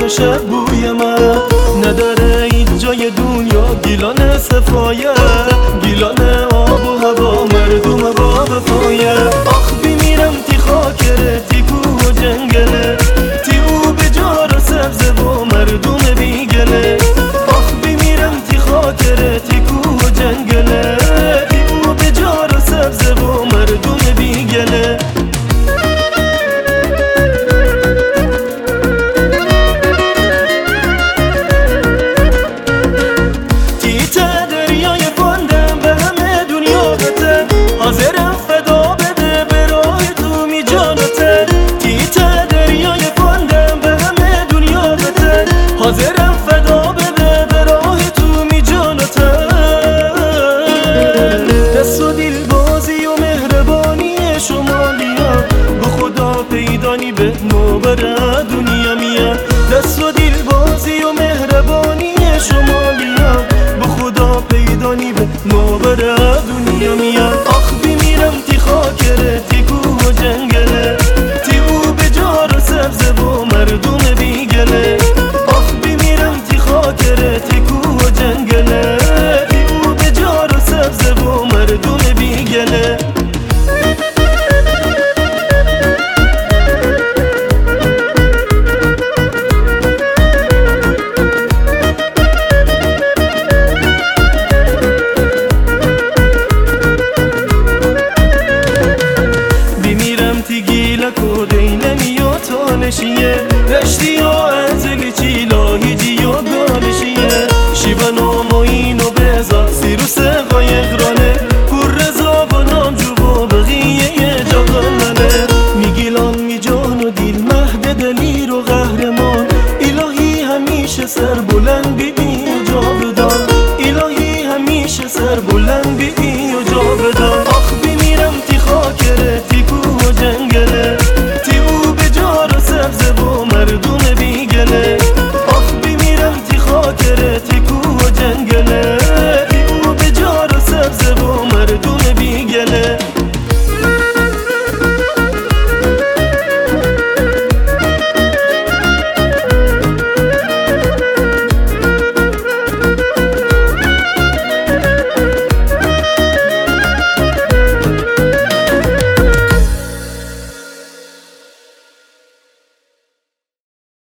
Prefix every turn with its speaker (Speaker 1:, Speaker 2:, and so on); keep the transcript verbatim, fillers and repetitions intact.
Speaker 1: باشه بوی من. نداره هیچ جای دنیا گیلان صفایه، گیلان آب و هوا مردم با وفایه. آخ بمیرم تی خاکره تی کوه و جنگله، تی او به جار و سبزه و مردم بیگله. آخ بمیرم تی خاکره تی کوه و جنگله، تی او به جار و سبزه و مردم بیگله. حاضرم فدا بده برای تو می جانته، تیته دریای فاندم به همه دنیا بده. حاضرم فدا بده برای تو می جانته. دست و دل بازی و مهربانی شمالیا، به خدا پیدانی به نوبر دنیا میاد. دست و دل بازی و مهربانی شمالیا، به خدا پیدانی به نوبر دنیا میاد. آخ بمیرم تی خاکره تی کوه و جنگله، تی او به جار و سبزه و مردم بیگله. آخ بمیرم تی خاکره تی کوه و جنگله، تی او به جار و سبزه و مردم بیگله. گیلک و دینمی و تانشیه، رشتی و ازلی چیل